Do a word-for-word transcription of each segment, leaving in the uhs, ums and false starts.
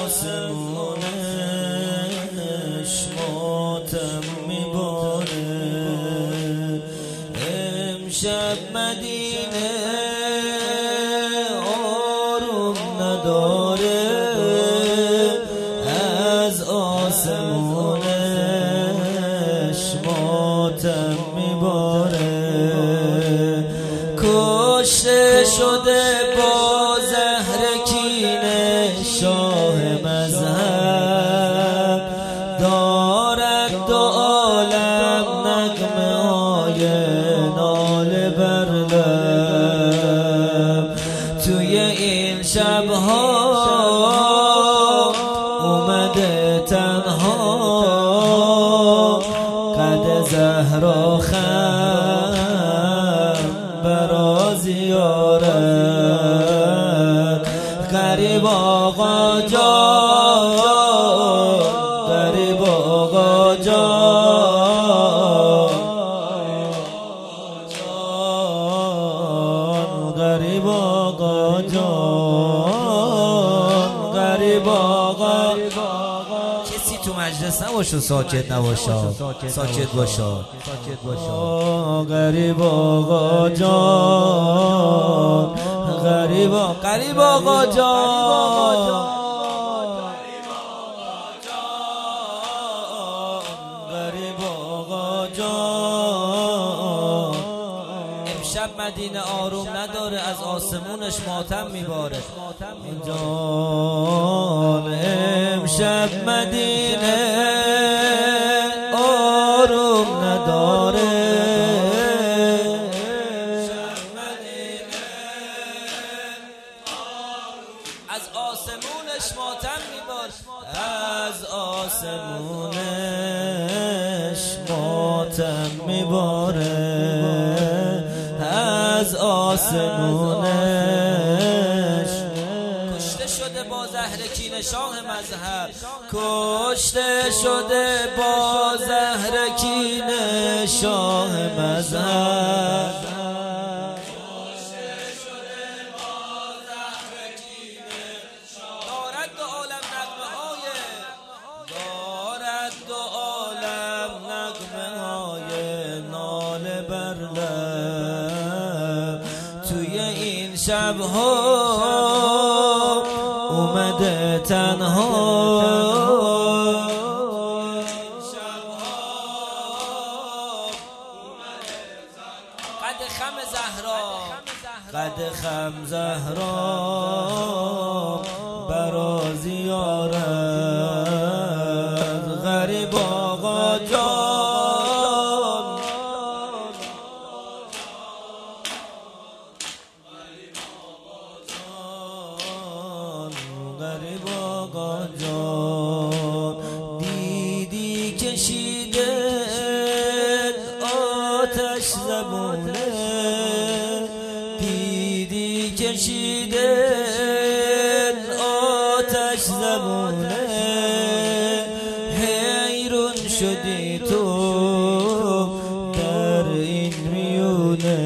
آسمونش ماتم میباره. امشب مدینه آروم نداره، از آسمونش ماتم میباره. کشته شده با زهر کینه شاه مذهب، دارد دو عالم نغمه های ناله بر لب. توی این شبها اومده تنها قد زهرا خم برا زیارت. غریب آقا جان، غریب آقا جان، غریب آقا جان، غریب آقا. کسی تو مجلس نباشه ساکت نباشه، ساکت باشه، ساکت باشه. غریب آقا جان، غریب غریب آقا جان، غریب آقا جان. امشب مدینه آروم نداره، از آسمونش ماتم میباره. جان امشب مدینه آروم نداره، از آسمونش ماتم میباره، از آسمونش ماتم میباره، از آسمونش. کشته شده با زهر کینه شاه مذهب، کشته شده با زهر کینه شاه مذهب. توی این شبها اومده تنها قد خم زهرا، قد خم زهرا برا زیارت. غریب آقا جان، غریب آقا جان. دیدی کشیده آتش زبونه، دیدی کشیده آتش زبونه. حیرون شدی تو در این میونه.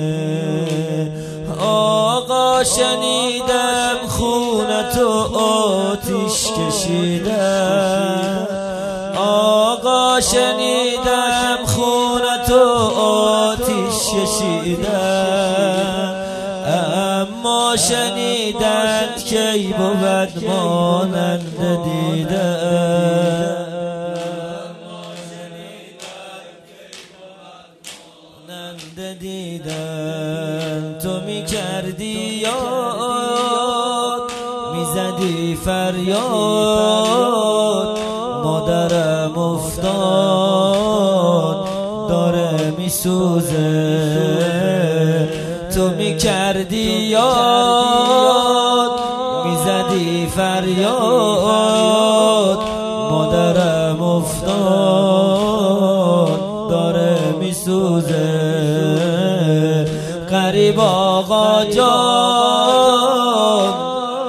آقا شنیدم خونتو آتیش کشیدم، آقا شنیدم خونتو آتیش کشیدم. اما شنیدند کی بود مانند دیدن، مانند دیدن. تو می کردی یاد، می زدی فریاد. مادرم افتاد داره می سوزه، تو می کردی یاد، می زدی فریاد. مادرم افتاد داره می سوزه. غریب آقا جان،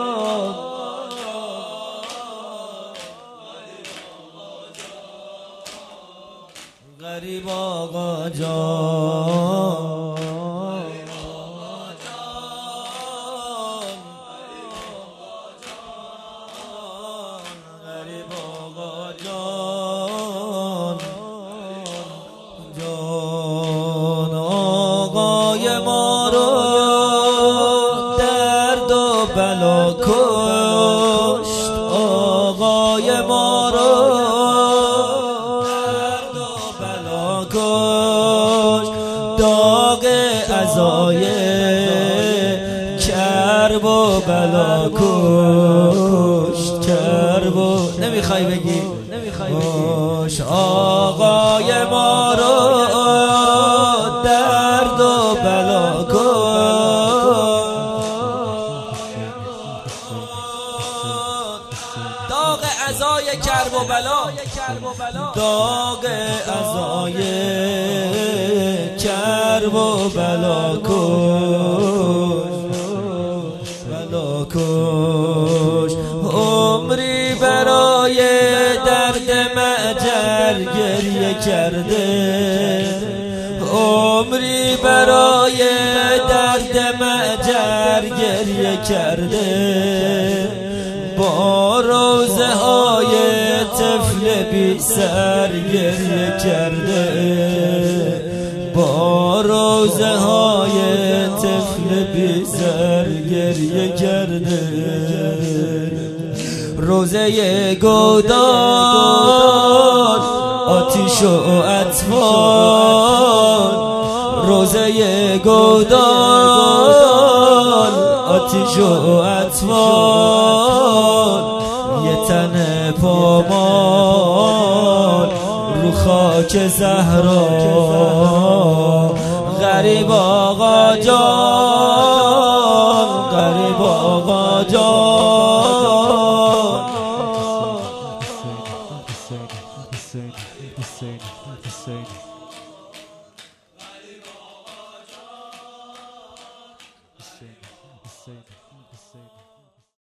غریب آقا جان، غریب آقا جان جان آقای ما رو درد و بلا کشت آقای ما رو درد و بلا کشت داغ عزای کرب و بلا کشت کرب و نمیخوای بگی کش آقای ما رو درد و بلا کشت داغ عزای کرب و بلا داغ عزای کرب و بلا کش بلا کش عمری برای درد مأجر گریه کرده عمری برای درد مأجر گریه کرده با روزه های طفل بی سر گریه کرده با روزه های طفل بی سر گریه کرده روزه گودال آتیش و اطفال روزه گودال آتیش و اطفال یه تن پامال رو خاک زهرا غریب آقا جان غریب آقا جان Hussein, Hussein, Hussein.